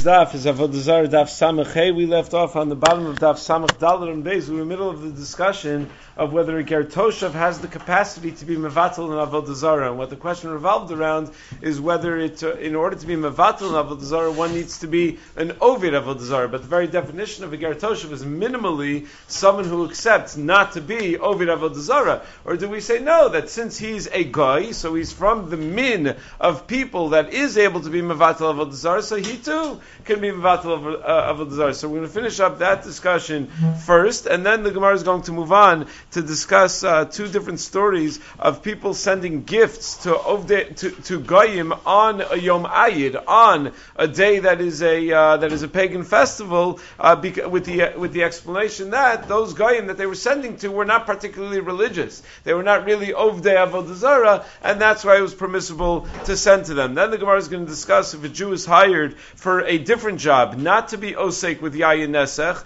daf is Avodah Zarah daf Samach Hey. We left off on the bottom of daf Samach Dalet and Beis. We were in the middle of the discussion of whether a ger toshav has the capacity to be mevatel in Avodah Zarah. And what the question revolved around is whether it, in order to be mevatel in Avodah Zarah, one needs to be an ovid Avodah Zarah. But the very definition of a ger toshav is minimally someone who accepts not to be ovid Avodah Zarah. Or do we say no, that since he's a guy, so he's from the min of people that is able to be mevatel Avodah Zarah, so he too can be mevatel Avodah Zarah. So we're going to finish up that discussion first, and then the Gemara is going to move on to discuss two different stories of people sending gifts to Goyim on a Yom Ayid, on a day that is a pagan festival, with the explanation that those Goyim that they were sending to were not particularly religious. They were not really Ovdei Avodah Zarah, and that's why it was permissible to send to them. Then the Gemara is going to discuss if a Jew is hired for a different job, not to be osek with Yayin Nesech,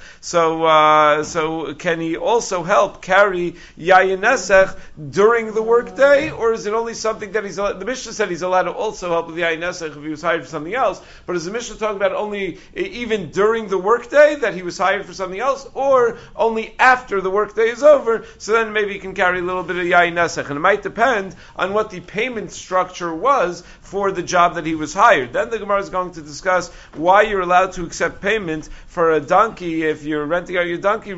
so can he also help carry Yayin Nesech during the workday, or is it only something that the Mishnah said he's allowed to also help with Yayin Nesech if he was hired for something else, but is the Mishnah talking about only even during the workday that he was hired for something else, or only after the workday is over, so then maybe he can carry a little bit of Yayin Nesech, and it might depend on what the payment structure was for the job that he was hired. Then the Gemara is going to discuss why you're allowed to accept payment for a donkey if you're renting out your donkey,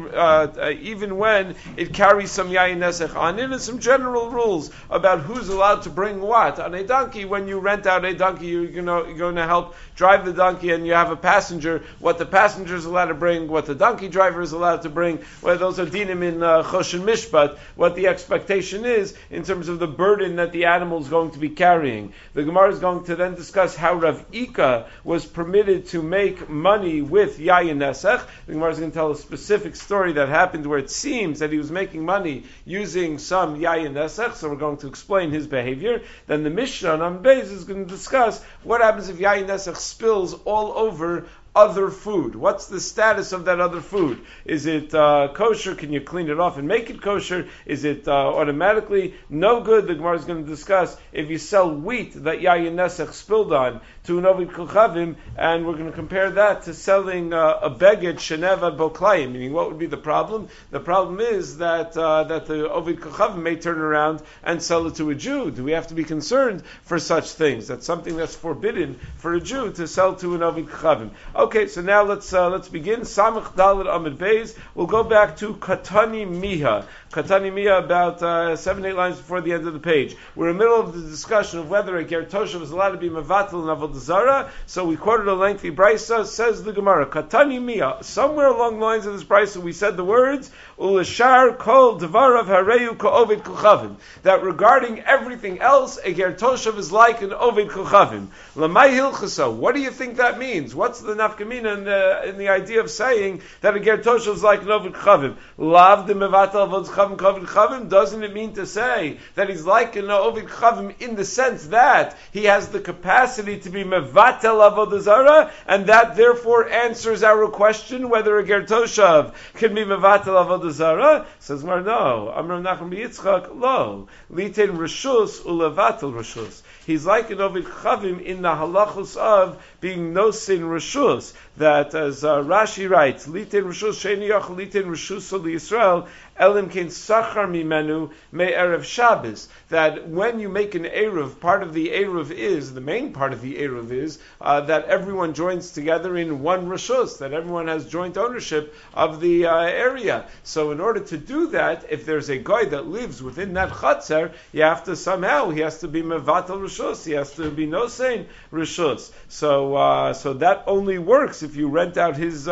even when it carries some Yayin Nesech on it, and some general rules about who's allowed to bring what on a donkey. When you rent out a donkey, you're going to help drive the donkey, and you have a passenger, what the passenger is allowed to bring, what the donkey driver is allowed to bring, well, those are dinim in Choshen Mishpat, what the expectation is in terms of the burden that the animal is going to be carrying. The Gemara is going to then discuss how Rav Ika was permitted to make money with Yayin Nesech. The Gemara is going to tell a specific story that happened where it seems that he was making money using some Yayin Nesech, so we're going to explain his behavior. Then the Mishnah on Beis is going to discuss what happens if Yayin Nesech spills all over other food. What's the status of that other food? Is it kosher? Can you clean it off and make it kosher? Is it automatically no good? The Gemara is going to discuss if you sell wheat that Yayin Nesech spilled on to an Ovid Kochavim, and we're going to compare that to selling a beged shenev ad boklayim, meaning what would be the problem? The problem is that the Ovid Kochavim may turn around and sell it to a Jew. Do we have to be concerned for such things? That's something that's forbidden for a Jew to sell to an Ovid Kochavim. Okay, so now let's begin. Samach Dalet Amud Beis. We'll go back to Katani Miha. Katani Miha, about 7-8 lines before the end of the page. We're in the middle of the discussion of whether a ger toshav is allowed to be mevatel in Avodah Zarah. So we quoted a lengthy brisa. Says the Gemara, Katani Miha. Somewhere along the lines of this brisa, we said the words Ulashar Kol Devarav Hareyu Ka'ovid Kochavim. That regarding everything else, a ger toshav is like an Ovid Kochavim. Lamai Hilchasa. What do you think that means? What's the nafkamina in the idea of saying that a ger toshav is like an Ovid Kochavim? Lav de mevatel Avodah Chavim Kovid Chavim. Doesn't it mean to say that he's like an Ovid Chavim in the sense that he has the capacity to be mevatel Avodah Zarah, and that therefore answers our question whether a ger toshav can be mevatel Avodah Zarah? Says Mar, no. Amar Nachman Yitzchak, lo. Liten reshus ulevatel reshus. He's like an Ovid Chavim in the halachos of being nosin reshus. That, as Rashi writes, Liten reshus sheini yachol liten reshus Yisrael elim kein sachar mimenu me erev Shabbos. That when you make an eruv, part of the eruv is, the main part of the eruv is that everyone joins together in one reshus, that everyone has joint ownership of the area. So in order to do that, if there's a guy that lives within that chatzar, you have to somehow, he has to be mevatel reshus, he has to be nosein reshus. So that only works if you rent out his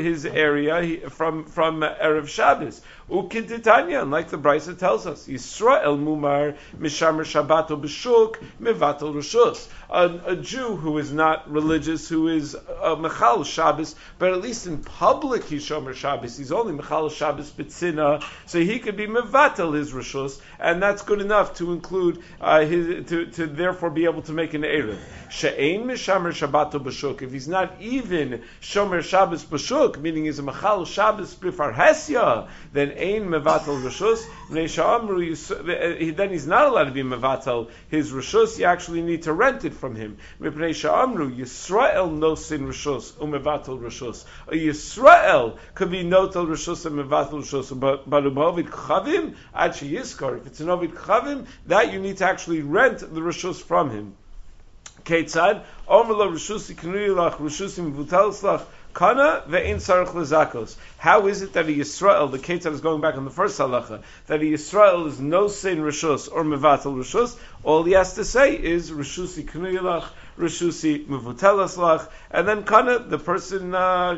area from erev Shabbos. Ukintitanya, and like the Brisa tells us, Yisrael mumar mishamer Shabbato b'shuk mevatel reshus. A Jew who is not religious, who is mechal Shabbos, but at least in public he's shomer Shabbos. He's only mechal Shabbos b'tzina, so he could be mevatel his reshus, and that's good enough to include to therefore be able to make an erev. She'ein mishamer Shabbato b'shuk. If he's not even shomer Shabbos b'shuk, meaning he's a mechal Shabbos b'farhesya, then ein ein mevatel rishus. Then he's not allowed to be mevatel his rishus. You actually need to rent it from him. Mipnei she'amru Yisrael nosin rishus umevatel rishus. A Yisrael could be notel rishus and mevatel rishus, but umovid chavim ad sheyiskar. If it's an ovid chavim, that you need to actually rent the rishus from him. Ketzad Omer lo rishusi knui lach rishusi mevutelis lach kana ve'in sarach lezakos. How is it that a Yisrael, the Ketzad is going back on the first halacha, that a Yisrael is no sin rishus or mevatel rishus? All he has to say is rishusi knui lach, rishusi mevutelis lach, and then kana, the person,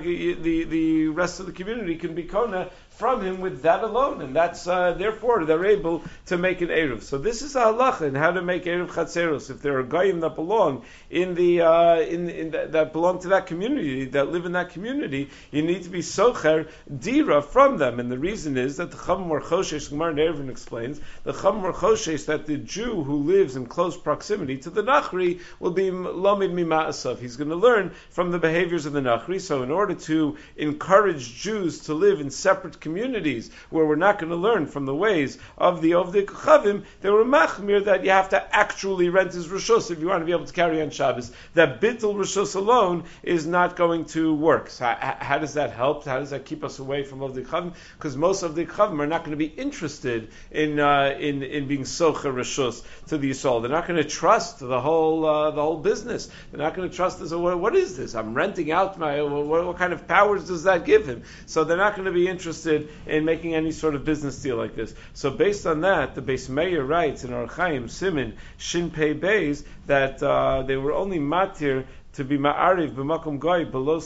the rest of the community can be kana from him with that alone, and that's therefore they're able to make an eruv. So this is a halacha in how to make eruv chatzeros. If there are goyim that belong in the that belong to that community, that live in that community, you need to be socher dira from them. And the reason is that the Chacham or Choshesh, Gemara Eruvin explains, the Chacham or Choshesh, that the Jew who lives in close proximity to the Nachri will be lomid mima'asav. He's going to learn from the behaviors of the Nachri. So in order to encourage Jews to live in separate communities where we're not going to learn from the ways of the Ovdei Kochavim, they were machmir that you have to actually rent his rishus if you want to be able to carry on Shabbos. That bittul rishus alone is not going to work. So how does that help? How does that keep us away from Ovdei Kochavim? Because most of the Kochavim are not going to be interested in being socher rishus to the Yisrael. They're not going to trust the whole business. They're not going to trust this. What is this? I'm renting out my. What kind of powers does that give him? So they're not going to be interested in making any sort of business deal like this. So based on that, the Beis Meir writes in Orach Chaim Simin Shin Pei Beis that they were only matir to be ma'ariv b'makom goy below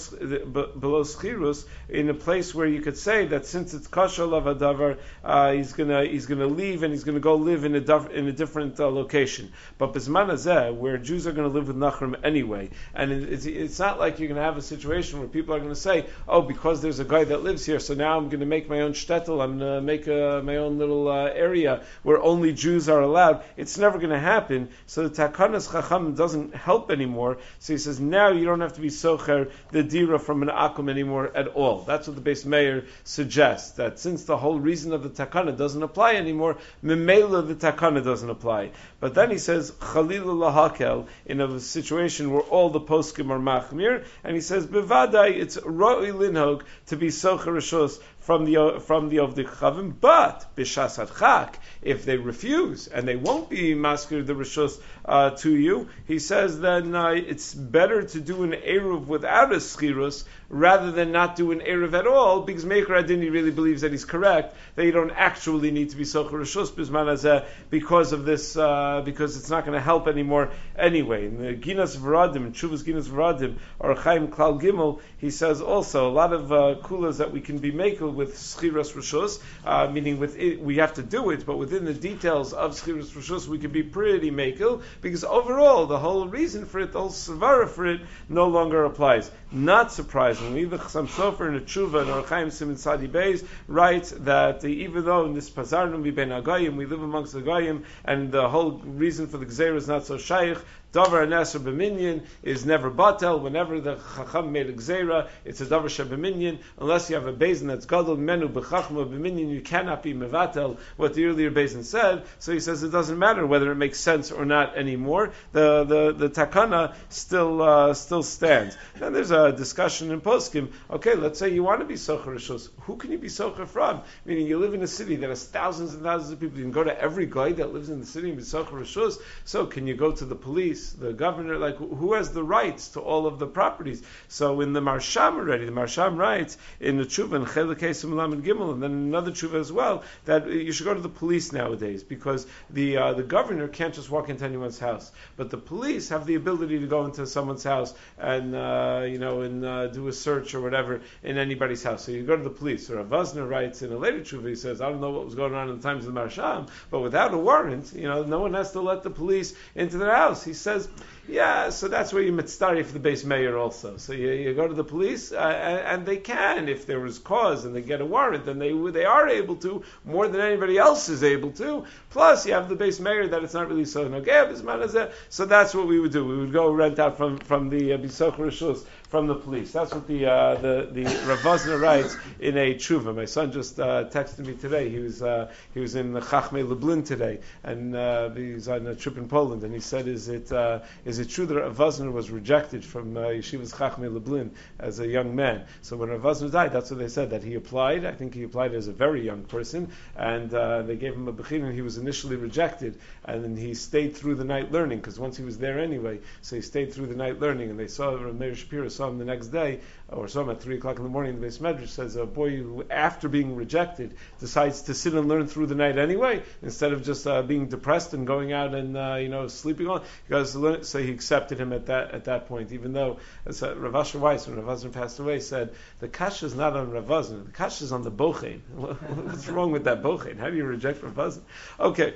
schirus in a place where you could say that since it's kosher lavadavar, he's gonna leave and he's gonna go live in a different location. But b'zman hazeh, where Jews are gonna live with nachrim anyway, and it's not like you're gonna have a situation where people are gonna say, oh, because there's a guy that lives here, so now I'm gonna make my own shtetl, I'm gonna make my own little area where only Jews are allowed. It's never gonna happen. So the Takanas Chacham doesn't help anymore. So he says, now you don't have to be socher the dira from an akum anymore at all. That's what the Beis Meir suggests, that since the whole reason of the takana doesn't apply anymore, memela the takana doesn't apply. But then he says chalilu lahakel in a situation where all the poskim are machmir, and he says bevadai it's ro'i linhog to be socher rishos from the Ovdei Kochavim, but b'shas hadchak, if they refuse and they won't be maskir the rishus to you, he says then it's better to do an eruv without a schirus rather than not do an eruv at all, because Meir Adini really believes that he's correct, that you don't actually need to be socher rishus bisman hazeh because of this, because it's not going to help anymore anyway. In the Ginas V'radim, in Chuvas Ginas V'radim, or Chaim Klal Gimel, he says also a lot of kulas that we can be makel with schiras rishus, meaning with it, we have to do it, but within the details of schiras rishus, we can be pretty makel, because overall, the whole reason for it, the whole svara for it, no longer applies. Not surprisingly, the Chassam Sofer in a Tshuva and Orach Chaim Simin Sadi Beis writes that even though in this Pazarnum we ben Agayim, we live amongst the Agayim, and the whole reason for the Gzeira is not so shaykh, Davar Aneser B'minyan is never batel. Whenever the Chacham made a Gzeira, it's a Davar Sheb'minyan. Unless you have a Bezin that's Gadol Menu B'chachma B'minyan, you cannot be mevatel what the earlier Bezin said. So he says it doesn't matter whether it makes sense or not anymore. The takana still stands. Then there's a discussion in Poskim. Okay, let's say you want to be socher rishus. Who can you be socher from? Meaning you live in a city that has thousands and thousands of people. You can go to every guy that lives in the city and be socher rishus. So can you go to the police, the governor? Like, who has the rights to all of the properties? So in the Marsham already, the Marsham writes in the Tshuva in Chelekei Simulam and Gimel, and then in another Tshuva as well, that you should go to the police nowadays, because the governor can't just walk into anyone's house, but the police have the ability to go into someone's house and do a search or whatever in anybody's house. So you go to the police. Or Rav Vosner writes in a later Tshuva, he says, I don't know what was going on in the times of the Marsham, but without a warrant, no one has to let the police into their house. He says, yeah, so that's where you mitzvah for the Beis Meir also. So you go to the police, and they can, if there was cause and they get a warrant, then they are able to, more than anybody else is able to. Plus, you have the Beis Meir that it's not really so nogeh b'zman hazeh. So that's what we would do. We would go rent out from the Bisoch Rishus from the police. That's what the Rav Wosner writes in a tshuva. My son just texted me today. He was in the Chachmei Lublin today, and he's on a trip in Poland. And he said, "Is it true that Rav Wosner was rejected from Yeshiva's Chachmei Lublin as a young man?" So when Rav Wosner died, that's what they said, that he applied. I think he applied as a very young person, and they gave him a bechina, and he was initially rejected, and then he stayed through the night learning, because once he was there anyway, so he stayed through the night learning, and they saw Meir Shapiro saw him the next day, or saw him at 3 o'clock in the morning. The Beis Medrash says a boy who, after being rejected, decides to sit and learn through the night anyway, instead of just being depressed and going out and sleeping on. He goes to learn, so he accepted him at that point, even though, as Rav Asher Weiss, when Rav Wosner passed away, said the kasha is not on Rav Wosner, the kasha is on the bochein. What's wrong with that bochein? How do you reject Rav Wosner? Okay.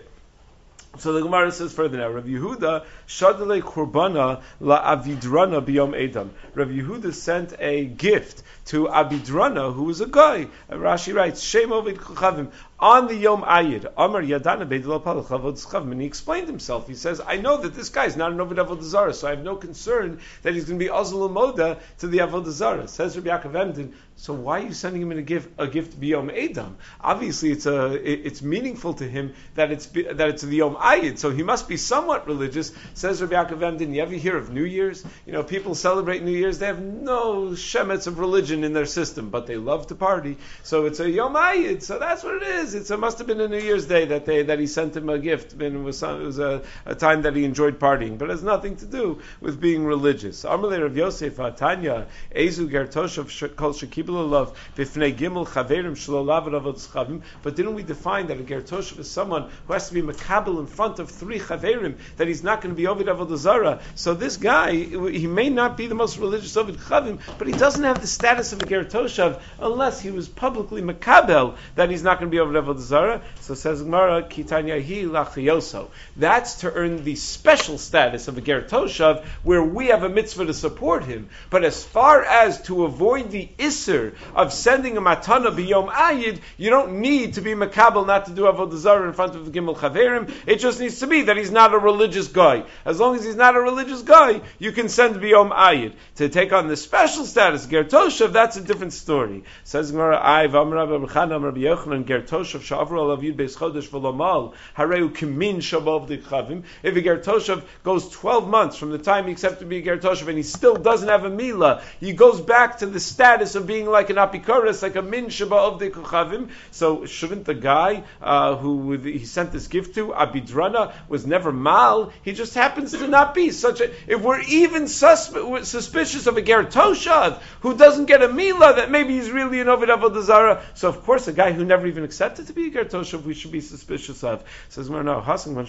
So the Gemara says further now, Rav Yehuda shadale kurbana la Avidrana biyom Edom. Rav Yehuda sent a gift to Abidrana, who was a guy. Rashi writes, Shem Ovid Kuchavim, on the Yom Ayid. Amar Yadana Beidel Palach Lavod Tzchavim. And he explained himself. He says, I know that this guy is not an Ovid Avodah Zarah, so I have no concern that he's going to be Azul Moda to the Avodah Zarah. Says Rabbi Yaakov Emden, so why are you sending him a gift biyom Edom? Obviously, it's meaningful to him that it's the Yom Ayid, so he must be somewhat religious. Says Rabbi Yaakov Emden, you ever hear of New Year's? People celebrate New Year's. They have no shemets of religion in their system, but they love to party. So it's a Yom Ayid. So that's what it is. It must have been a New Year's Day that he sent him a gift. And it was a time that he enjoyed partying, but it has nothing to do with being religious. Amalei Rav Yosef Tanya Ezu Gertoshav Kol Shekibel Love Bifnei Gimel Chaverim Shlo Lav Ravot Tzchavim. But didn't we define that a Gertoshav is someone who has to be makabel in front of 3 Chaverim, that he's not going to be Ovid Avodah Zarah? So this guy, he may not be the most religious Ovid Chavim, but he doesn't have the status of a Gertoshav unless he was publicly makabel that he's not going to be Ovid Avodah Zarah. So says Gemara, Kitanyahi Lachioso. That's to earn the special status of a Gertoshav, where we have a mitzvah to support him. But as far as to avoid the Isser of sending a matana biyom ayid, you don't need to be makabel not to do Avodah Zarah in front of the Gimel Chaverim. It just needs to be that he's not a religious guy. As long as he's not a religious guy, you can send biyom ayid. To take on the special status, Gertoshav, that's a different story. Says Gemara, Ayv Amar Rabbi Chana Rabbi Yochanan Gertoshav Shavru Alav Yud Beis Chodesh V'Lomal Hareu Kimin Shabov D'Chavim. If a Gertoshav goes 12 months from the time he accepted to be a Gertoshav and he still doesn't have a Mila, he goes back to the status of being like an Apikoros, like a Min Shabov D'Chavim. So shouldn't the guy who he sent this gift to, Abidrana, was never Mal? He just happens to not be such a... If we're even suspicious of a Gertoshav who doesn't get a Mila, that maybe he's really an Ovid Avodah Zarah, so of course a guy who never even accepted to be a Gertoshav we should be suspicious of. Says no,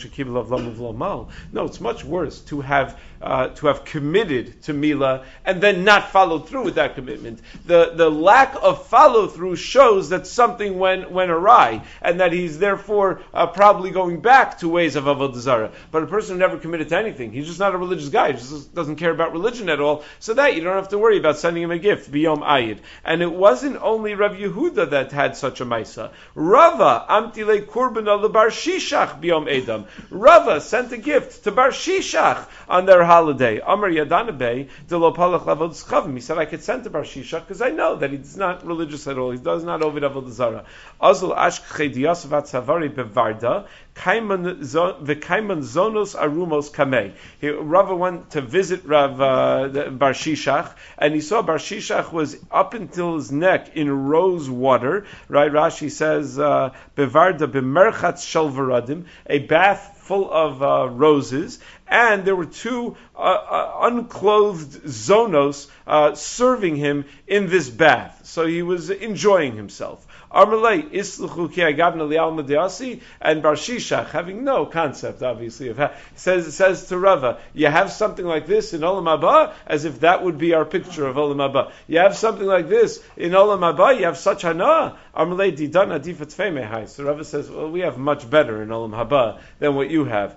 it's much worse to have committed to Mila and then not followed through with that commitment. The lack of follow through shows that something went awry, and that he's therefore probably going back to ways of Avodah Zarah. But a person who never committed to anything, he's just not a religious guy, he just doesn't care about religion at all, so that you don't have to worry about sending him a gift, biyom ayid. And it wasn't only Rav Yehuda that had such a maisa. Rava amtile kurbana lebar shishach biyom edam. Rava sent a gift to Bar Shishach on their holiday. Amar Yadanabe de lo palach lavod tzchavim. He said, I could send to Bar Shishach because I know that he's not religious at all. He does not ovid avodah zarah. Azul ashkei dias vatzavari bevarda. V'kaiman zonos arumos kamei. Rava went to visit Rav Bar Shishach, and he saw Bar Shishach was up until his neck in rose water. Right? Rashi says bevarda b'merchatz shalvaradim, a bath full of roses, and there were 2 unclothed zonos serving him in this bath. So he was enjoying himself. Armalei isluchu ki agabna li'alma de'asi, and Bar Shishach, having no concept, obviously, of how, says to Rava, you have something like this in Olam Haba, as if that would be our picture of Olam Haba. You have something like this in Olam Haba, you have such hana. Armalei didana difat femehai. So Rava says, well, we have much better in Olam Haba than what you have.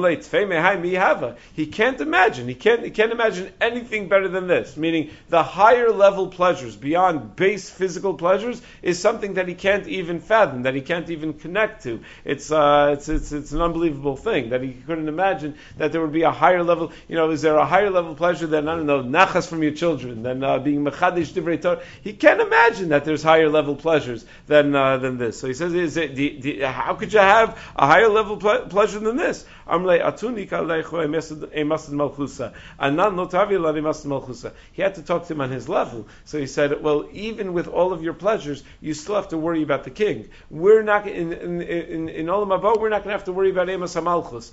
He can't imagine. He can't imagine anything better than this. Meaning, the higher level pleasures beyond base physical pleasures is something that he can't even fathom, that he can't even connect to. It's an unbelievable thing that he couldn't imagine that there would be a higher level. Is there a higher level pleasure than, I don't know, nachas from your children, than being mechadish divrei Torah? He can't imagine that there's higher level pleasures than this. So he says, how could you have a higher level pleasure than this? He had to talk to him on his level. So he said, well, even with all of your pleasures, you still have to worry about the king. We're not in Olam Haba, we're not going to have to worry about Emas HaMalchus.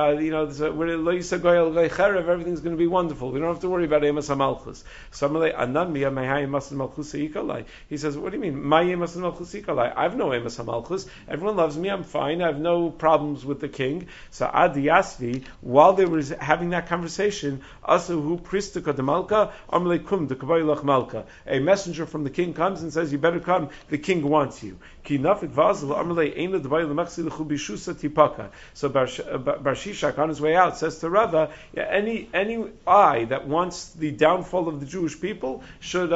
Everything's going to be wonderful. We don't have to worry about Emas HaMalchus. He says, what do you mean? I have no Emas HaMalchus. Everyone loves me. I'm fine. I have no problems with the king. So Adi Yasvi, while they were having that conversation, a messenger from the king comes and says, you better come. The king wants you. So Bar Shishak on his way out says to Rava, any eye that wants the downfall of the Jewish people should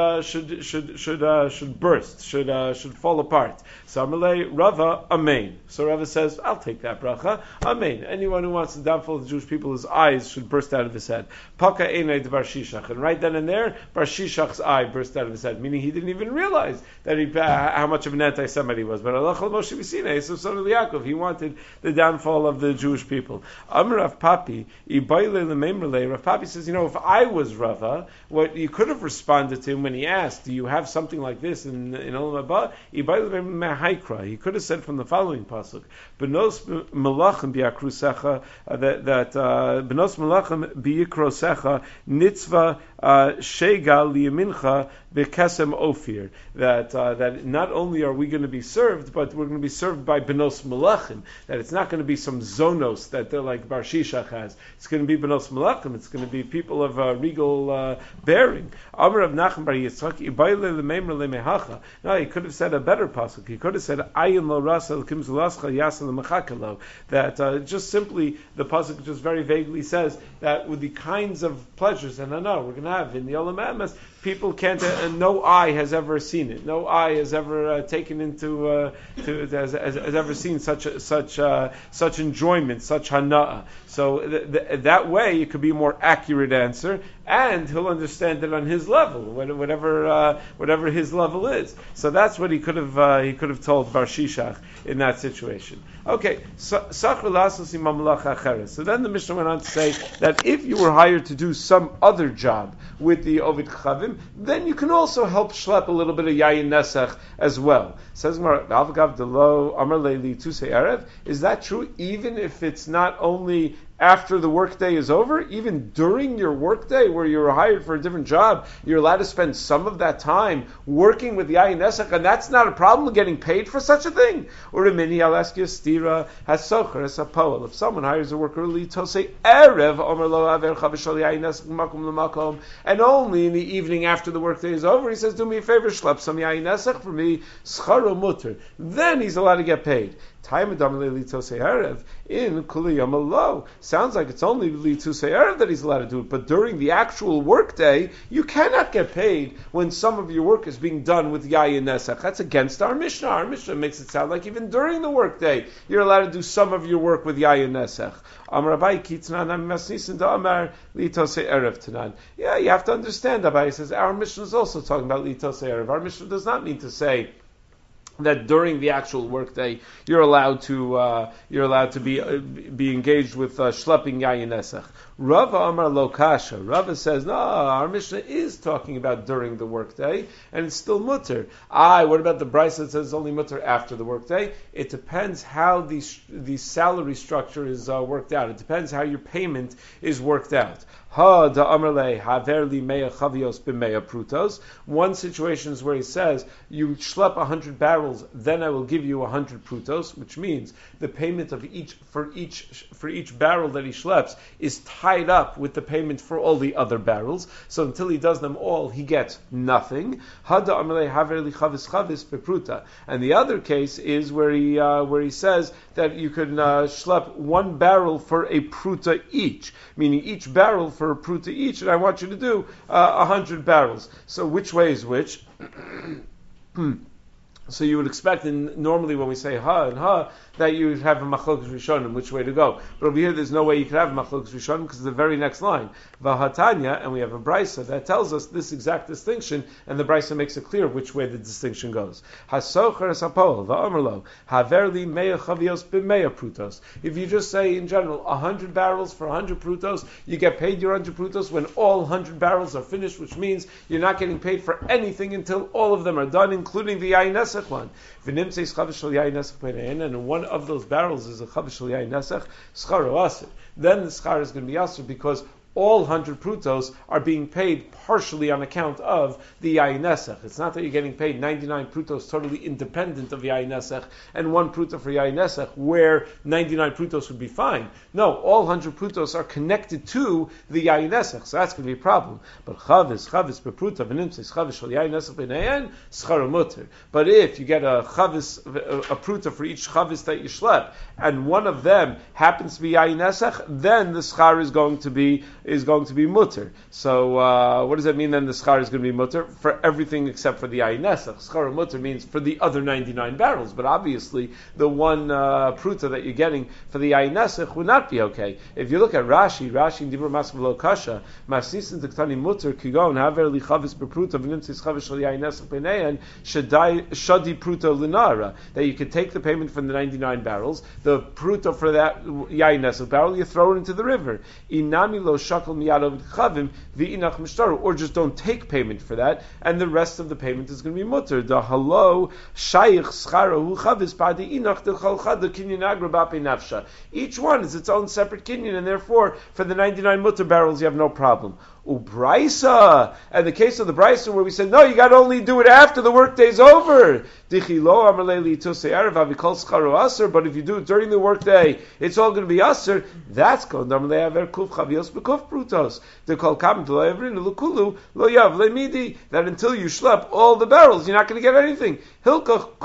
burst, should fall apart. So Amalei Rava, Amen. So Rava says, I'll take that bracha. Amen. Anyone who wants the downfall of the Jewish people, his eyes should burst out of his head. Paka Einei de Bar Shishak. And right then and there, Bar Shishak's eye burst out of his head, meaning he didn't even realize that how much of an anti-Semite he was. But Allah Moshe B'Sinai, so son of Yaakov, he wanted the downfall of the Jewish people. Amr Rav Papi, Rav Papi says, if I was Rava, what you could have responded to him when he asked, do you have something like this in Olam Haba? He could have said from the following pasuk, Benos Malachim Biakrusecha, that Benos Malachim Biyikrosecha Nitzva Shega Liyamincha Bekesem Ophir. That not only are we going to be served, but we're going to be served by Benos Malachim. That it's not going to be some zonos that they're like Bar Shishach has. It's going to be Benos Malachim. It's going to be people of regal bearing. Amar of Nachum Bar Yitzchak Ibayle Lemeimra Lemehacha. No, he could have said a better pasuk. He could have said Ayin Lo Rasa Kim Zulascha Yasa Lemachakelo. That just simply the pasuk just very vaguely says that with the kinds of pleasures and we're going to have in the Olam Amas, people can't, no eye has ever seen it. No eye has ever taken into, has ever seen such enjoyment, such hana'ah. So that way, it could be a more accurate answer, and he'll understand it on his level, whatever his level is. So that's what he could have told Bar Shishach in that situation. Okay, so then the Mishnah went on to say that if you were hired to do some other job with the Ovid Chavim, then you can also help schlep a little bit of Yayin Nesach as well. Says is that true even if it's not only after the workday is over? Even during your workday, where you're hired for a different job, you're allowed to spend some of that time working with Yayin Nesach, and that's not a problem getting paid for such a thing. Urimini, I'll ask you a stira, hasocher, as a poel. If someone hires a worker early, tosei erev, omer lo aver chavishol Yayin Nesach makom l'makom, and only in the evening after the workday is over, he says, do me a favor, schlep some Yayin Nesach for me, scharo mutter. Then he's allowed to get paid. In Kuli Yom Lo. Sounds like it's only Litusei Erev that he's allowed to do it, but during the actual workday, you cannot get paid when some of your work is being done with Yayin Nesach. That's against our Mishnah. Our Mishnah makes it sound like even during the workday, you're allowed to do some of your work with Yayin Nesach. Yeah, you have to understand, Abai says, our Mishnah is also talking about Litusei Erev. Our Mishnah does not mean to say that during the actual workday you're allowed to be engaged with schlepping Yayin Nesach. Rava Amar Lo Kasha. Rava says, no, our Mishnah is talking about during the workday, and it's still mutter. What about the Brisa that says it's only mutter after the workday? It depends how the salary structure is worked out. It depends how your payment is worked out. One situation is where he says, you schlep 100 barrels, then I will give you 100 prutos, which means the payment of for each barrel that he schleps is tied up with the payment for all the other barrels. So until he does them all, he gets nothing. And the other case is where he says that you could schlep one barrel for a pruta each, meaning each barrel for a pruta each, and I want you to do 100 barrels. So which way is which? So you would expect, normally when we say ha and ha, that you would have a machlokas rishonim, which way to go. But over here, there's no way you could have a machlokas rishonim because the very next line, vahatanya, and we have a brisa that tells us this exact distinction, and the brisa makes it clear which way the distinction goes. Hasocher sapol va'amerlo haverli meya chavios b'meya prutos. If you just say in general 100 barrels for 100 prutos, you get paid your 100 prutos when all 100 barrels are finished, which means you're not getting paid for anything until all of them are done, including the yain nesach one. And one of those barrels is a chavish shel yain nesach, scharo aser. Then the schar is going to be aser because all 100 prutos are being paid partially on account of the yain nesach. It's not that you're getting paid 99 prutos totally independent of yain nesach and one pruta for yain nesach, where 99 prutos would be fine. No, all 100 prutos are connected to the yain nesach, so that's going to be a problem. But chavis per pruta v'nimtzis chavis shel yain nesach b'neyen schar muter. But if you get a chavis, a pruta for each chavis that you schlep, and one of them happens to be yain nesach, then the schar is going to be mutter. So what does that mean then? The schar is going to be mutter for everything except for the yain nesach. Schar mutter means for the other 99 barrels, but obviously the one pruta that you're getting for the yain nesach would not be okay. If you look at Rashi in Dibur Masav Lo Kasha, Masisin Tektani mutter kigon haver li chavis bepruta v'nimtzis chavis shel yain nesach b'neyan shadi pruta linara, that you could take the payment from the 99 barrels, the pruta for that yain nesach barrel, you throw it into the river. Inami lo or just don't take payment for that, and the rest of the payment is going to be mutter. The halo shaykh scharo chavis badi inach de chalchad the kinyan agra bape nafsha. Each one is its own separate kinyan, and therefore for the 99 mutter barrels you have no problem. Ubraisa, and the case of the Braisa where we said no, you got to only do it after the workday's over. But if you do it during the workday, it's all going to be aser. That's called that until you schlep all the barrels, you're not going to get anything. So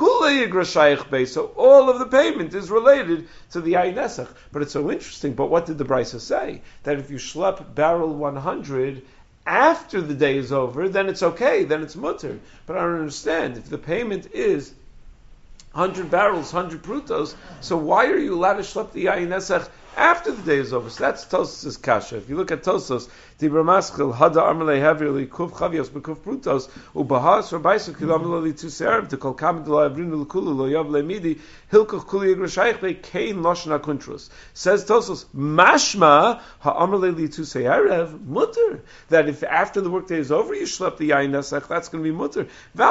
all of the payment is related to the yain nesach. But it's so interesting. But what did the Braisa say? That if you schlep barrel 100 after the day is over, then it's okay, then it's mutter. But I don't understand. If the payment is 100 barrels, 100 prutos, so why are you allowed to schlep the yain nesach after the day is over? So that's Tosos' kasha. If you look at Tosos, Dibra Maschil, Hada Armele Heverly, Kuf Chavios, Bekuf Prutos, Ubahas, Rabaisu, Kilameli Tuserv, to Kol Kamid La Avrinu Lukulu, Lo Yav Lemidi, Hilkoch Kuli Agrashaychbe, Kain Loshna Kuntrus. Says Tosos, Mashma, Ha'armele Tuserev, Mutter. That if after the workday is over, you schlep the yain nesach, that's going to be mutter.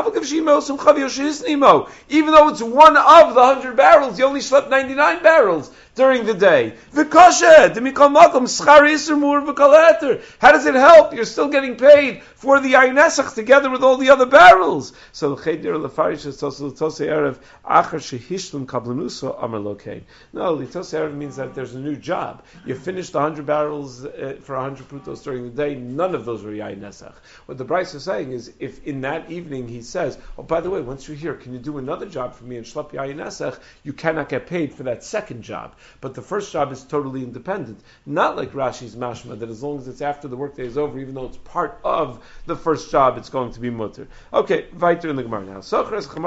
Even though it's one of the 100 barrels, you only schlep 99 barrels during the day. How does it help? You're still getting paid for the yain nesach together with all the other barrels. So no, litose erev means that there's a new job. You finished 100 barrels for 100 prutos during the day. None of those were yain nesach. What the Bryce is saying is, if in that evening he says, "Oh, by the way, once you're here, can you do another job for me and shlep yain nesach?" You cannot get paid for that second job. But the first job is totally independent. Not like Rashi's mashma, that as long as it's after the workday is over, even though it's part of the first job, it's going to be mutter. Okay, weiter in the Gemara now. So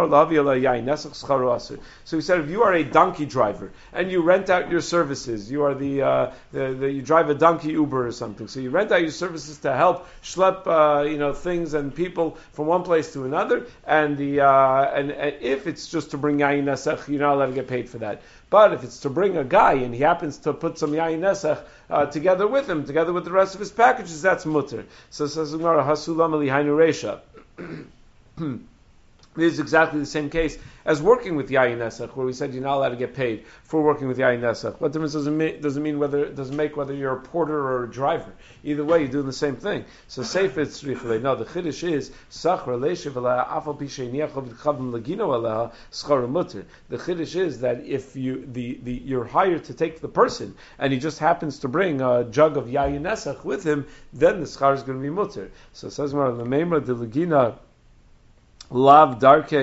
he said, if you are a donkey driver and you rent out your services, you are you drive a donkey Uber or something, so you rent out your services to help schlep things and people from one place to another, and if it's just to bring yain nesach, you're not allowed to get paid for that. But if it's to bring a guy and he happens to put some yain nesach together with him, together with the rest of his packages, that's mutter. So says Gemara, Hasulam Ali Hainu Reisha. This is exactly the same case as working with yain nesach, where we said you're not allowed to get paid for working with yain nesach. What difference does it make whether you're a porter or a driver? Either way, you're doing the same thing. So seif it's richle. No, the chiddush is sachra leishiv ala afal pishay niachov v'chavim lagino alaha schar mutter. The chiddush is that if you're hired to take the person and he just happens to bring a jug of yain nesach with him, then the schar is going to be mutter. So it says more the memra de lagina. Lav darke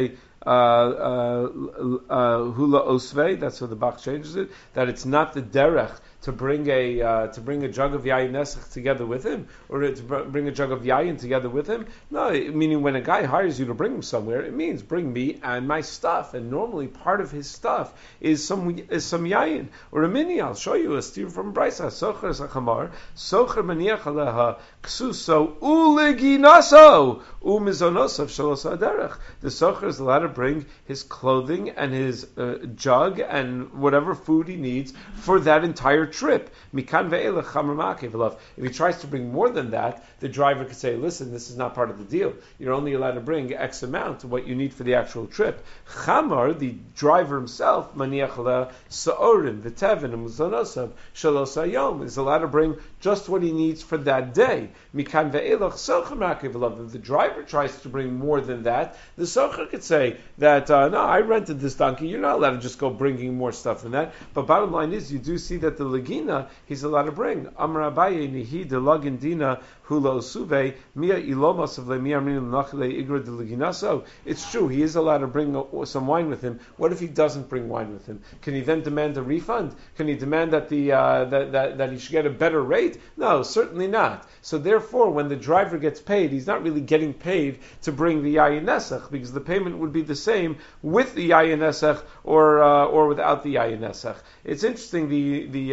hula osvei. That's how the Bach changes it. That it's not the derech to bring a jug of yayin nesach together with him, or to bring a jug of yayin together with him. No, meaning when a guy hires you to bring him somewhere, it means bring me and my stuff. And normally part of his stuff is some yayin or a mini. I'll show you a steer from Brisa. Socher sachamar, socher maniach aleha ksuso uleginaso umizonosav shalos haderech. The socher is allowed to bring his clothing and his jug and whatever food he needs for that entire trip. Mikan ve'elech chamer ma'akev. If he tries to bring more than that, the driver could say, listen, this is not part of the deal. You're only allowed to bring X amount of what you need for the actual trip. Chamar, the driver himself, maniach la sa'orin, v'tevin, and muzonosav, shalos hayom, is allowed to bring just what he needs for that day. Mikan ve'elech socher ma'akev. If the driver tries to bring more than that, the socher could say that, no, I rented this donkey, you're not allowed to just go bringing more stuff than that. But bottom line is, you do see that the legina, he's allowed to bring. Amar Abaye nihi de lagin dina hula osuve mia ilomos of le mia armin nachle igra de legina. So it's true, he is allowed to bring some wine with him. What if he doesn't bring wine with him? Can he then demand a refund? Can he demand that that he should get a better rate? No, certainly not. So therefore, when the driver gets paid, he's not really getting paid to bring the yayin nesach, because the payment would be the same with the yayin nesach or without the yayin nesach. It's interesting the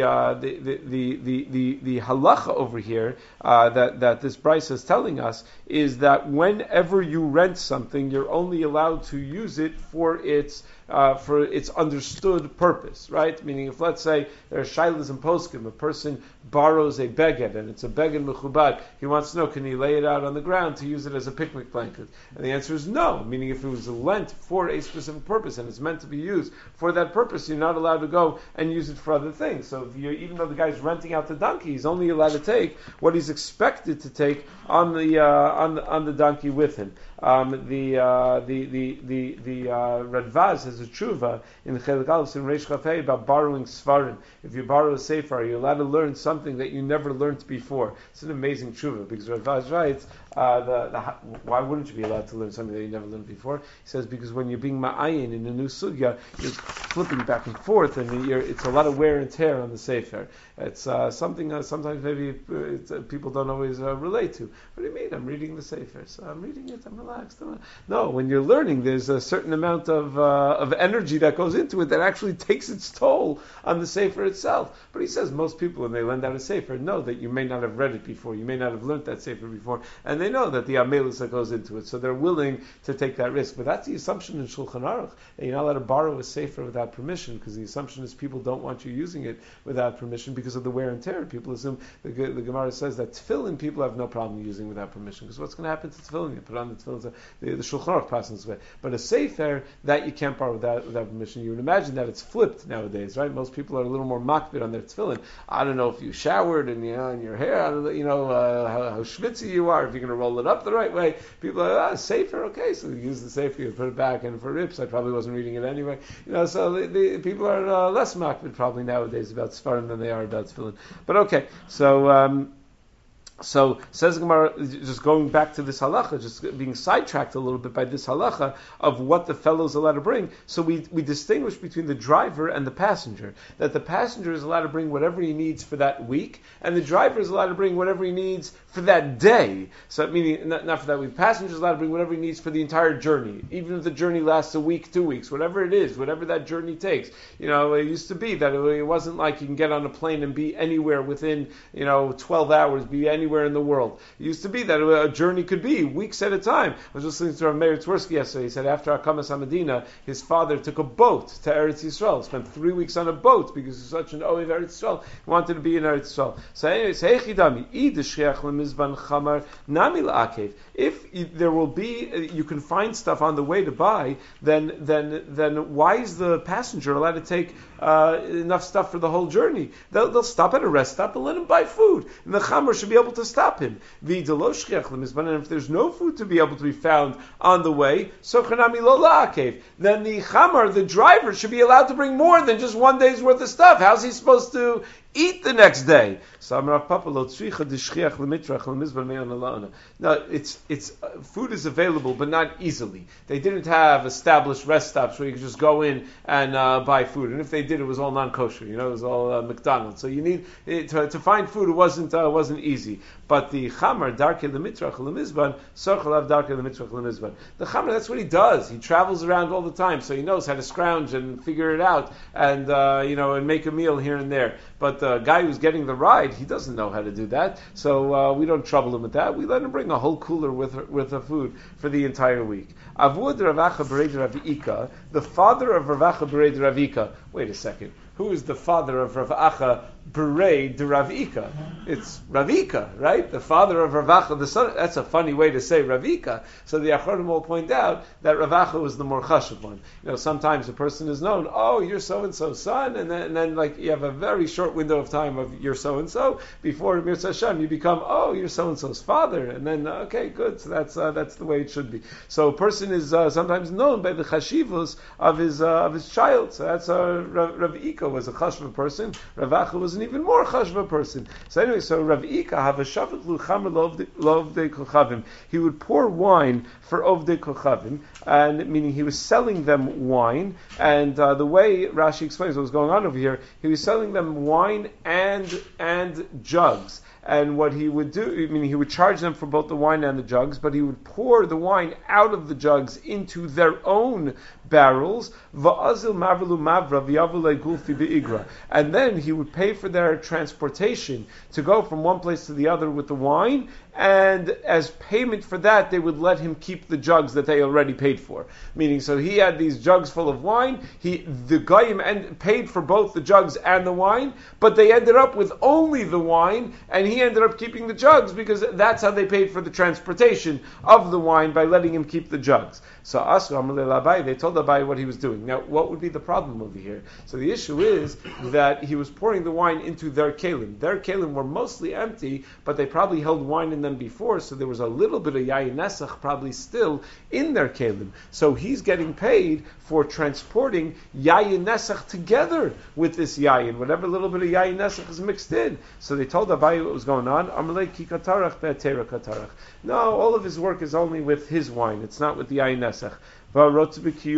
halacha over here that this Bryce is telling us is that whenever you rent something, you're only allowed to use it for its understood purpose, right? Meaning, if let's say there are shaylas and poskim, a person borrows a beged and it's a beged mechubad, he wants to know, can he lay it out on the ground to use it as a picnic blanket? And the answer is no. Meaning, if it was lent for a specific purpose and it's meant to be used for that purpose, you're not allowed to go and use it for other things. So if even though the guy's renting out the donkey, he's only allowed to take what he's expected to take on the donkey with him. The Radvaz has a tshuva in the Chelik Aleph in Reish Chafei about borrowing svarim. If you borrow a sefer, you're allowed to learn something that you never learned before. It's an amazing tshuva, because Radvaz writes, why wouldn't you be allowed to learn something that you never learned before? He says, because when you're being ma'ayin in a new sugya, you're flipping back and forth, and it's a lot of wear and tear on the sefer. It's something sometimes maybe people don't always relate to. What do you mean? I'm reading the sefer, so I'm reading it, I'm relaxed. No, when you're learning, there's a certain amount of energy that goes into it that actually takes its toll on the sefer itself. But he says most people, when they lend out a sefer, know that you may not have read it before, you may not have learned that sefer before, and they know that the amelus that goes into it, so they're willing to take that risk. But that's the assumption in Shulchan Aruch, that you're not allowed to borrow a sefer without permission, because the assumption is people don't want you using it without permission because of the wear and tear. People assume, the Gemara says that tefillin people have no problem using without permission, because what's going to happen to tefillin? You put on the tefillin, the Shulchan Aruch passes this way. But a sefer, that you can't borrow without permission. You would imagine that it's flipped nowadays, right? Most people are a little more makbid on their tefillin. I don't know if you showered and in your hair, I don't know, how schwitzy you are, if you're going to roll it up the right way. People are sefer, okay, so you use the sefer, you put it back, and for rips, I probably wasn't reading it anyway. So the people are less makbid probably nowadays about Sfarim than they are about tefillin. But okay, so says Gemara, just going back to this halacha, just being sidetracked a little bit by this halacha of what the fellow's allowed to bring. So we distinguish between the driver and the passenger. That the passenger is allowed to bring whatever he needs for that week, and the driver is allowed to bring whatever he needs for that day. So meaning not for that week. Passenger is allowed to bring whatever he needs for the entire journey, even if the journey lasts a week, 2 weeks, whatever it is, whatever that journey takes. It used to be that it wasn't like you can get on a plane and be anywhere within 12 hours, be anywhere in the world. It used to be that a journey could be weeks at a time. I was just listening to Rav Meir Twersky yesterday. He said after Akamas HaMedina, his father took a boat to Eretz Yisrael, spent 3 weeks on a boat because he's such an Ohev Eretz Yisrael. He wanted to be in Eretz Yisrael. So anyways, if there will be, you can find stuff on the way to buy, then why is the passenger allowed to take enough stuff for the whole journey? They'll stop at a rest stop and let him buy food, and the chamer should be able to stop him. And if there's no food to be able to be found on the way, so then the chamer, the driver, should be allowed to bring more than just 1 day's worth of stuff. How's he supposed to eat the next day. So now it's food is available, but not easily. They didn't have established rest stops where you could just go in and buy food, and if they did, it was all non-kosher. It was all McDonald's. So you need to find food. It wasn't easy. But the chamar darke lemitrach lemizban sochalav darke lemitrach lemizban. The chamar, that's what he does. He travels around all the time, so he knows how to scrounge and figure it out, and and make a meal here and there. But the guy who's getting the ride, he doesn't know how to do that. So we don't trouble him with that. We let him bring a whole cooler with the food for the entire week. Avud Ravacha Bered Ravika, the father of Ravacha Bered Ravika. Wait a second. Who is the father of Ravacha Bered Ravika? It's Ravika, right? The father of Ravacha, the son. That's a funny way to say Ravika. So the Achronim will point out that Ravacha was the more chashuv one. Sometimes a person is known, oh, you're so-and-so's son, and then like you have a very short window of time of you're so-and-so, before Mirza Hashem you become, oh, you're so-and-so's father, and then, okay, good, so that's the way it should be. So a person is sometimes known by the chashivos of his child, so that's Ravika was a chashva person, Ravacha was an even more chashva person. So anyway, so Ravika have a shavik luchamer lovdei kochavim. He would pour wine for ovdei kochavim, and meaning he was selling them wine, and the way Rashi explains what was going on over here, he was selling them wine and jugs. And what he would do, he would charge them for both the wine and the jugs, but he would pour the wine out of the jugs into their own barrels, and then he would pay for their transportation to go from one place to the other with the wine, and as payment for that, they would let him keep the jugs that they already paid for. Meaning, so he had these jugs full of wine, the goyim paid for both the jugs and the wine, but they ended up with only the wine, and he ended up keeping the jugs because that's how they paid for the transportation of the wine, by letting him keep the jugs. So they told Abai what he was doing. Now, what would be the problem over here? So the issue is that he was pouring the wine into their kelim. Their kelim were mostly empty, but they probably held wine in them before, so there was a little bit of yayin nesach probably still in their kelim. So he's getting paid for transporting yayin nesach together with this yayin, whatever little bit of yayin nesach is mixed in. So they told Abai what was going on. Amalei ki katarach be'atera katarach. No, all of his work is only with his wine. It's not with the yayin nesach. But doesn't he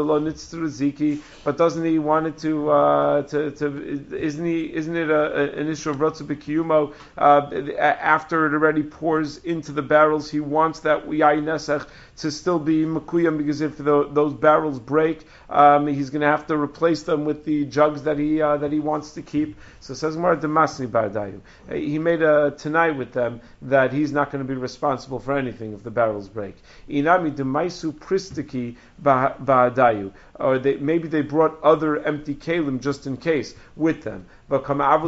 want it to isn't it an issue of rotzu b'kiyumo after it already pours into the barrels? He wants that yayin nesach to still be mekuyam, because if those barrels break, he's going to have to replace them with the jugs that he wants to keep. So says Gemara Demasni Bardayu. He made a tanai with them that he's not going to be responsible for anything if the barrels break. Inami Demaisu Pristiki Ba'adayu. Or maybe they brought other empty kalim just in case with them. But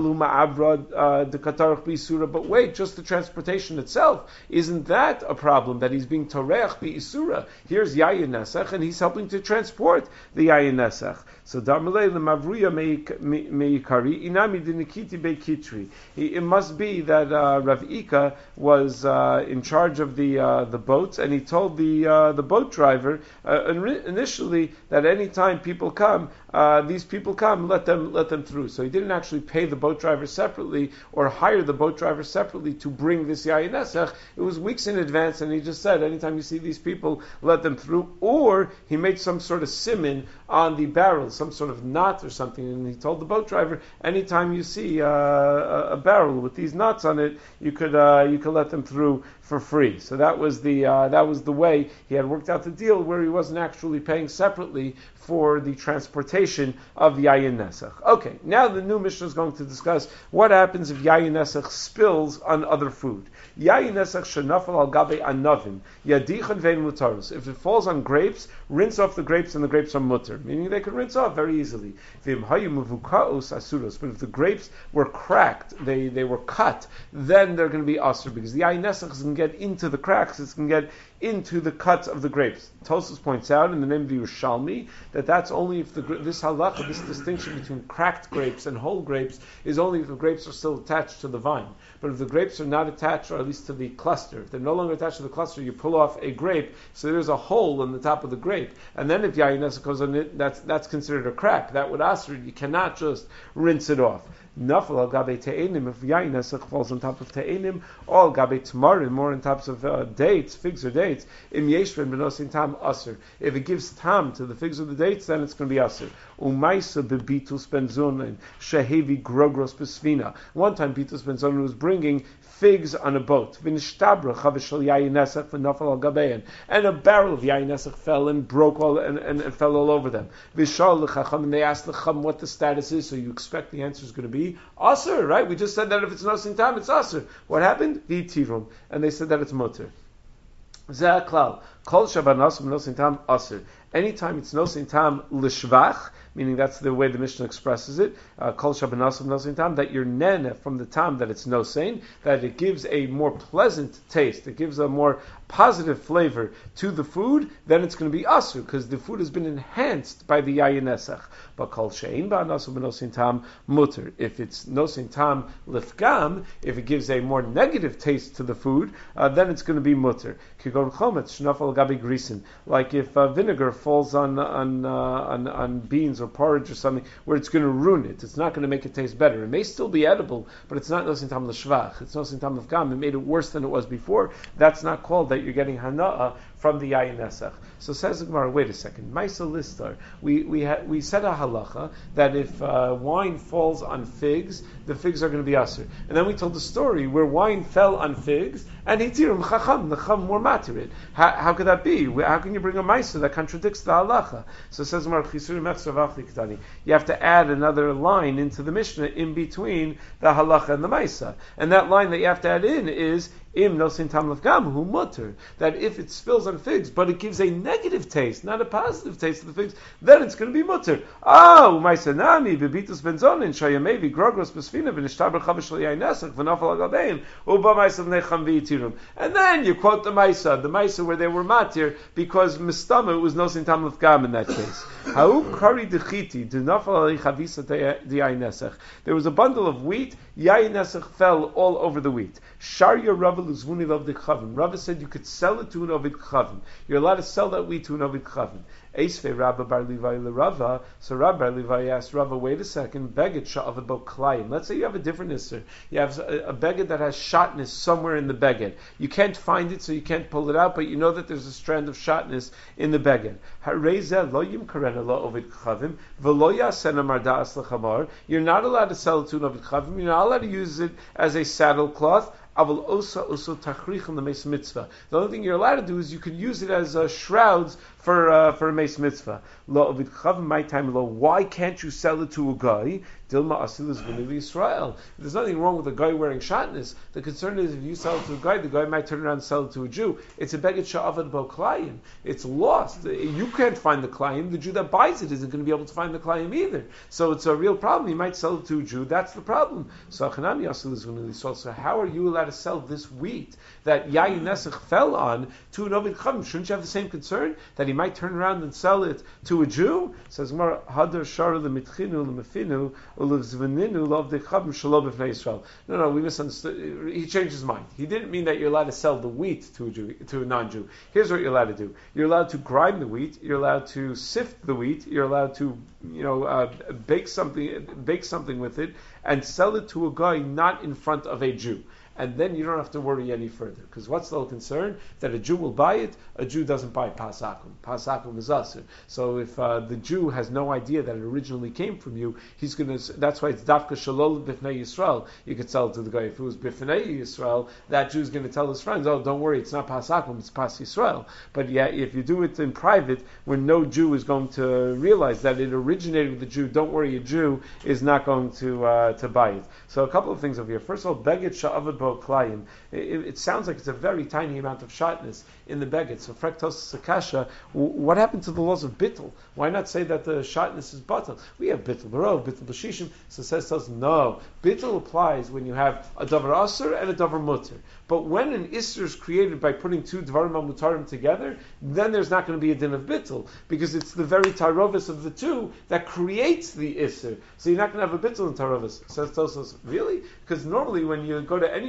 wait, just the transportation itself, isn't that a problem? That he's being toreach bi'isura. Here's yayin nesach, and he's helping to transport the yayin nesach. So darmalei lemavruya meikari inami dinikiti beikitri. It must be that Rav Ika was in charge of the boats, and he told the boat driver initially that any time people come, these people come, let them through. So he didn't actually pay the boat driver separately or hire the boat driver separately to bring this yayin nesach. It was weeks in advance, and he just said, anytime you see these people, let them through. Or he made some sort of simin on the barrel, some sort of knot or something, and he told the boat driver, anytime you see a barrel with these knots on it, you could let them through for free. So that was the way he had worked out the deal, where he wasn't actually paying separately for the transportation of yayin nesach. Okay, now the new Mishnah is going to discuss what happens if yayin nesach spills on other food. Yayin nesach shenafal al gabe anavim yadichan vein mutaros. If it falls on grapes, rinse off the grapes, and the grapes are mutter, meaning they can rinse off very easily. V'im hayu mevukaos asuros. But if the grapes were cracked, they were cut, then they're going to be asur, because the yayin nesach can get into the cracks, it can get into the cuts of the grapes. Tosfos points out in the name of the Yerushalmi that that's only if this halacha, this distinction between cracked grapes and whole grapes, is only if the grapes are still attached to the vine. But if the grapes are not attached, or at least to the cluster, if they're no longer attached to the cluster, you pull off a grape, so there's a hole in the top of the grape. And then if yayin nesach goes on it, that's considered a crack. That would asr, you cannot just rinse it off. Nafal al gabe te'enim, if yayin nesach falls on top of te'enim, or al gabe tamarim, more on top of dates, figs or dates, im yeshven benosin tam aser. If it gives tam to the figs or the dates, then it's going to be aser. Umaisa bebitus benzonin, shehevi grogros besvina. One time Bitus benzonin was bringing figs on a boat. And a barrel of yayin nesach fell and broke all and fell all over them. And they asked the chacham what the status is. So you expect the answer is going to be aser, right? We just said that if it's nosin tam, it's aser. What happened? V'tirum, and they said that it's mutter. Zeh klal. Kol shabanos nosin tam aser. Anytime it's nosin tam lishvach, meaning that's the way the Mishnah expresses it, kol shabanos nosin tam, that you're nene from the tam that it's nosein, that it gives a more pleasant taste, it gives a more positive flavor to the food, then it's going to be asu, because the food has been enhanced by the yayin nesach. But kol she'ein ba'anasu b'nosin tam mutter. If it's nosin tam lifgam, if it gives a more negative taste to the food, then it's going to be mutter. Kigon chometz shnafal gabi grisin, like if vinegar falls on beans or porridge or something, where it's going to ruin it. It's not going to make it taste better. It may still be edible, but it's not nosin tam l'shvach. It's nosin tam l'fgam. It made it worse than it was before. That's not called that you're getting hana'ah from the yayin nesach. So says the Gemara, wait a second. Maisa listar. We said a halacha that if wine falls on figs, the figs are going to be aser. And then we told the story where wine fell on figs and hitirum chacham. The chacham were matirid. How could that be? How can you bring a maisa that contradicts the halacha? So says the Gemara, you have to add another line into the Mishnah in between the halacha and the maisa. And that line that you have to add in is im nosin tam lefgam hu mutter, that if it spills on figs, but it gives a negative taste, not a positive taste to the figs, then it's going to be mutter. Maisanami bebitus benzonin shayamevi grogros besfina v'nishtaber chavish l'yayin nesach v'nafal agabein uba maisav necham v'yitirum. And then you quote the maisa where they were matir because mistama was nosin tam lefgam in that case. Ha'u kari dechiti d'nafal alichavisa d'yayin nesach. There was a bundle of wheat. Yayin nesach fell all over the wheat. Sharya Rava Luzvuni of the Chavim. Rava said you could sell it to an Ovid Chavim. You're allowed to sell that wheat to an Ovid Chavim. Eisve Rabba Bar Levi Rava. So Rabba Bar Levi asked Rava, wait a second, beged sha'avad bo klayim. Let's say you have a different isser. You have a beged that has shotness somewhere in the beged. You can't find it, so you can't pull it out, but you know that there's a strand of shotness in the beged. Harezeh lo yimkaren lo Ovid Chavim v'lo yasena mardas lechamar. You're not allowed to sell it to an Ovid Chavim. You're not allowed to use it as a saddlecloth. The only thing you're allowed to do is you could use it as shrouds for a mace mitzvah. Why can't you sell it to a guy? There's nothing wrong with a guy wearing shatnez. The concern is if you sell it to a guy, the guy might turn around and sell it to a Jew. It's a beged sha'avad bo klayim. It's lost. You can't find the klayim. The Jew that buys it isn't going to be able to find the klayim either. So it's a real problem. He might sell it to a Jew. That's the problem. So how are you allowed to sell this wheat that yayin nesach fell on to an Ovid Chavim? Shouldn't you have the same concern that he might turn around and sell it to a Jew? Says Gemara, Hadar Shara lemitchinu lemefinu ulevzveninu lovdei Chavim shelo b'fnei Yisrael. No, we misunderstood. He changed his mind. He didn't mean that you're allowed to sell the wheat to a Jew, to a non-Jew. Here's what you're allowed to do. You're allowed to grind the wheat. You're allowed to sift the wheat. You're allowed to, bake something with it and sell it to a guy not in front of a Jew. And then you don't have to worry any further. Because what's the whole concern? That a Jew will buy it, a Jew doesn't buy pasakum. Pasakum is asur. So if the Jew has no idea that it originally came from you, he's going to, that's why it's dafka shalol b'fnei Yisrael. You could sell it to the guy. If it was b'fnei Yisrael, that Jew's going to tell his friends, oh, don't worry, it's not pasakum, it's pas Yisrael. But yeah, if you do it in private, when no Jew is going to realize that it originated with the Jew, don't worry, a Jew is not going to buy it. So a couple of things over here. First of all, beged sha'avad bo klayim. It sounds like it's a very tiny amount of shotness in the beged. So frektos sakasha, what happened to the laws of bittul? Why not say that the shotness is batal? We have bittul barov, bittul b'shishim. So says to us, no. Bittul applies when you have a davar asur and a davar mutter. But when an isser is created by putting two dvarim mutarim together, then there's not going to be a din of bittul, because it's the very tarovis of the two that creates the isser. So you're not going to have a bittul in tarovis. Says Tosos, really? Because normally when you go to any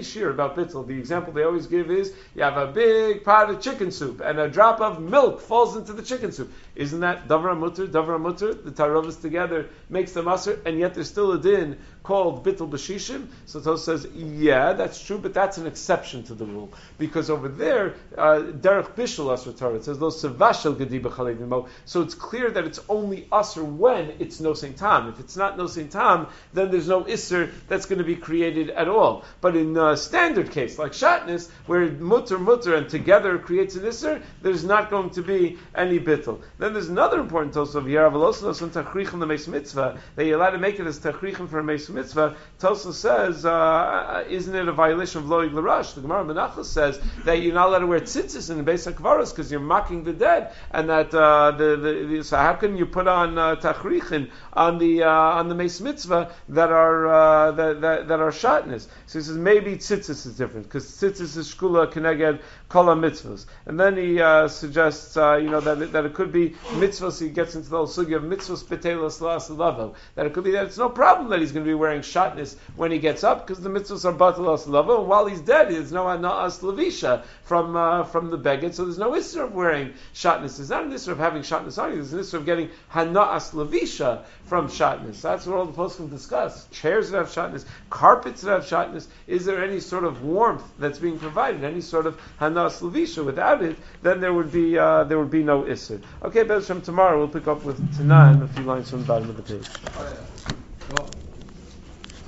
shear about bittul, the example they always give is you have a big pot of chicken soup and a drop of milk falls into the chicken soup. Isn't that davar mutter? Davar mutter, the tarovas together makes them asr, and yet there's still a din called bittul b'shishim. So Tos says, yeah, that's true, but that's an exception to the rule, because over there, derech bishul asr Torah, it says lo sevashel gedi b'chalei v'mo. So it's clear that it's only asr when it's nosein tam. If it's not nosein tam, then there's no isser that's going to be created at all. But in a standard case, like shatnez, where mutter, and together creates an isser, there's not going to be any bittul. Then there's another important tosaf here, avalosos and tachrichim the meis mitzvah, that you're allowed to make it as tachrichim for a meis mitzvah. Tosaf says, isn't it a violation of loig l'rash? The Gemara Menachos says that you're not allowed to wear tzitzis in the Beis HaKvaros because you're mocking the dead, and that so how can you put on tachrichin on the meis mitzvah that are shatnez? So he says maybe tzitzis is different because tzitzis is shkula keneged kol mitzvahs, and then he suggests that it could be mitzvahs. He gets into the whole sugya of mitzvahs betelos la'asalavel, that it could be that it's no problem that he's going to be wearing shatnez when he gets up because the mitzvahs are batalos la'asalavel, and while he's dead there's no ana'as lavisha from the beged, so there's no issur of wearing shatnez. There's not an issur of having shatnez on you, there's an issur of getting hana'as lavisha from shatnez. That's what all the poskim discuss. Chairs that have shatnez, carpets that have shatnez. Is there any sort of warmth that's being provided? Any sort of hanas levisha? Without it, then there would be no issur. Okay, Bez Hashem, tomorrow we'll pick up with Tana and a few lines from the bottom of the page.